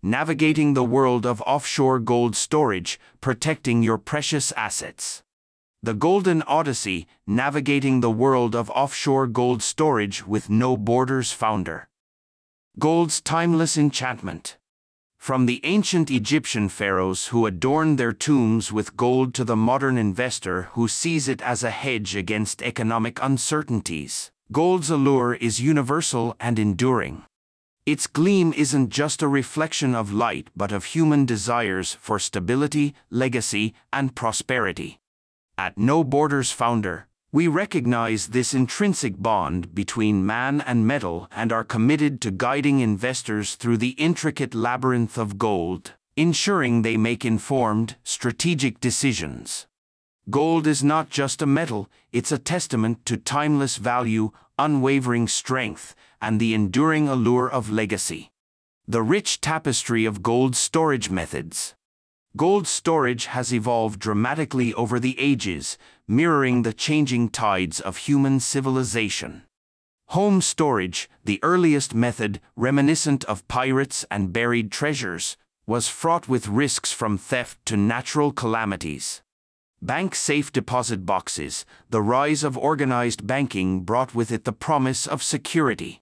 navigating the world of offshore gold storage, protecting your precious assets. The Golden Odyssey, navigating the world of offshore gold storage with no borders founder. Gold's timeless enchantment. From the ancient Egyptian pharaohs who adorned their tombs with gold to the modern investor who sees it as a hedge against economic uncertainties, gold's allure is universal and enduring. Its gleam isn't just a reflection of light but of human desires for stability, legacy, and prosperity. At No Borders Founder, we recognize this intrinsic bond between man and metal and are committed to guiding investors through the intricate labyrinth of gold, ensuring they make informed, strategic decisions. Gold is not just a metal, it's a testament to timeless value, unwavering strength, and the enduring allure of legacy. The rich tapestry of gold storage methods. Gold storage has evolved dramatically over the ages, mirroring the changing tides of human civilization. Home storage, the earliest method, reminiscent of pirates and buried treasures, was fraught with risks from theft to natural calamities. Bank-safe deposit boxes, the rise of organized banking brought with it the promise of security.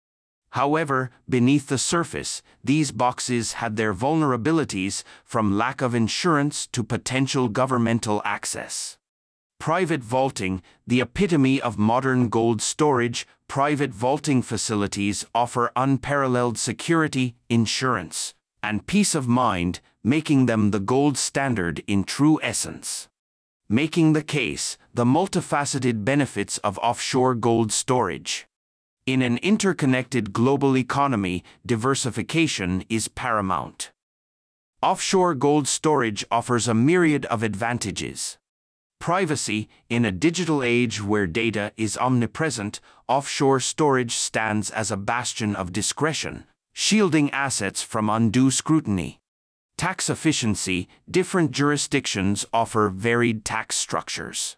However, beneath the surface, these boxes had their vulnerabilities, from lack of insurance to potential governmental access. Private vaulting, the epitome of modern gold storage, private vaulting facilities offer unparalleled security, insurance, and peace of mind, making them the gold standard in true essence. Making the case, the multifaceted benefits of offshore gold storage. In an interconnected global economy, diversification is paramount. Offshore gold storage offers a myriad of advantages. Privacy, in a digital age where data is omnipresent, offshore storage stands as a bastion of discretion, shielding assets from undue scrutiny. Tax efficiency, different jurisdictions offer varied tax structures.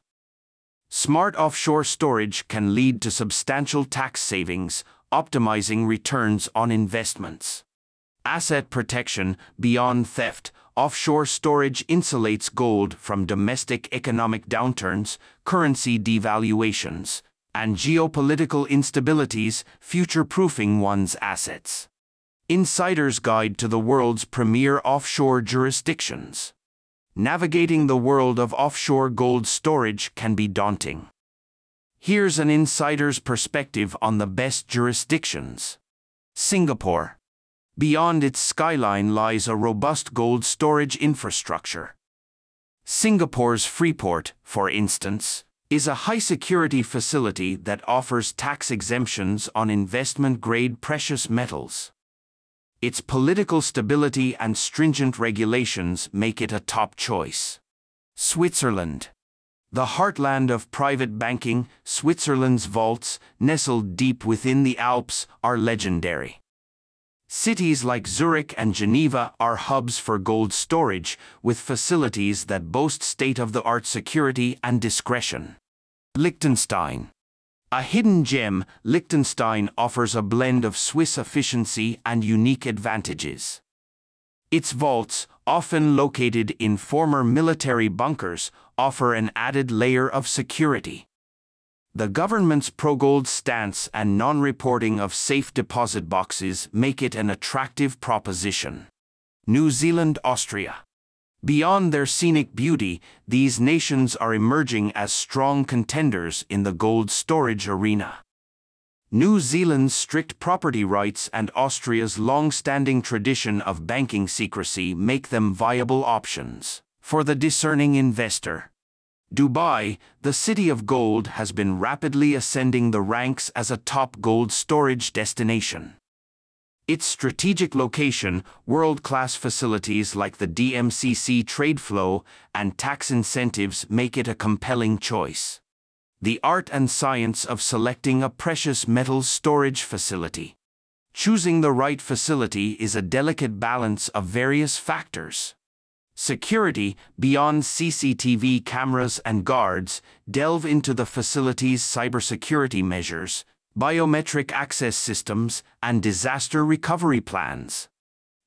Smart offshore storage can lead to substantial tax savings, optimizing returns on investments. Asset protection, beyond theft, offshore storage insulates gold from domestic economic downturns, currency devaluations, and geopolitical instabilities, future-proofing one's assets. Insider's Guide to the World's Premier Offshore Jurisdictions. Navigating the world of offshore gold storage can be daunting. Here's an insider's perspective on the best jurisdictions. Singapore. Beyond its skyline lies a robust gold storage infrastructure. Singapore's Freeport, for instance, is a high-security facility that offers tax exemptions on investment-grade precious metals. Its political stability and stringent regulations make it a top choice. Switzerland. The heartland of private banking, Switzerland's vaults, nestled deep within the Alps, are legendary. Cities like Zurich and Geneva are hubs for gold storage, with facilities that boast state-of-the-art security and discretion. Liechtenstein. A hidden gem, Liechtenstein offers a blend of Swiss efficiency and unique advantages. Its vaults, often located in former military bunkers, offer an added layer of security. The government's pro-gold stance and non-reporting of safe deposit boxes make it an attractive proposition. New Zealand, Austria. Beyond their scenic beauty, these nations are emerging as strong contenders in the gold storage arena. New Zealand's strict property rights and Austria's long-standing tradition of banking secrecy make them viable options for the discerning investor. Dubai, the city of gold, has been rapidly ascending the ranks as a top gold storage destination. Its strategic location, world-class facilities like the DMCC trade flow, and tax incentives make it a compelling choice. The art and science of selecting a precious metals storage facility. Choosing the right facility is a delicate balance of various factors. Security, beyond CCTV cameras and guards, delve into the facility's cybersecurity measures, biometric access systems, and disaster recovery plans.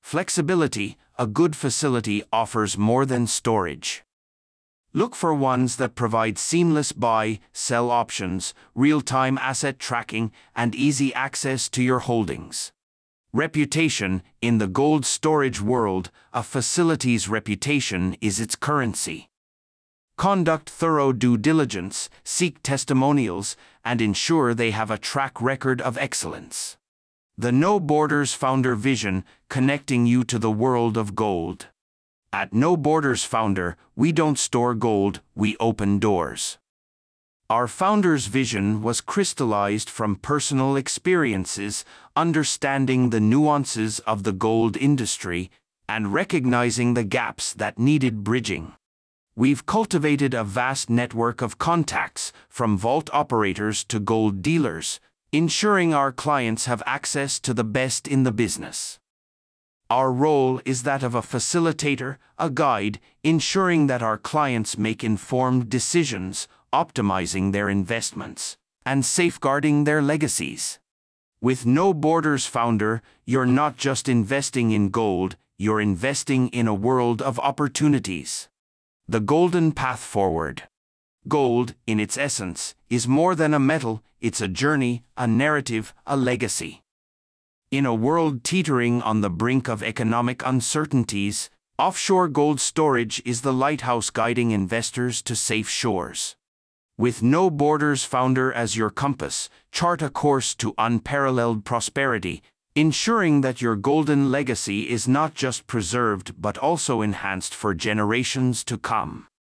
Flexibility: a good facility offers more than storage. Look for ones that provide seamless buy-sell options, real-time asset tracking, and easy access to your holdings. Reputation: in the gold storage world, a facility's reputation is its currency. Conduct thorough due diligence, seek testimonials, and ensure they have a track record of excellence. The No Borders Founder vision: connecting you to the world of gold. At No Borders Founder, we don't store gold, we open doors. Our founder's vision was crystallized from personal experiences, understanding the nuances of the gold industry, and recognizing the gaps that needed bridging. We've cultivated a vast network of contacts, from vault operators to gold dealers, ensuring our clients have access to the best in the business. Our role is that of a facilitator, a guide, ensuring that our clients make informed decisions, optimizing their investments, and safeguarding their legacies. With No Borders Founder, you're not just investing in gold, you're investing in a world of opportunities. The golden path forward. Gold, in its essence, is more than a metal, it's a journey, a narrative, a legacy. In a world teetering on the brink of economic uncertainties, offshore gold storage is the lighthouse guiding investors to safe shores. With No Borders Founder as your compass, chart a course to unparalleled prosperity, ensuring that your golden legacy is not just preserved but also enhanced for generations to come.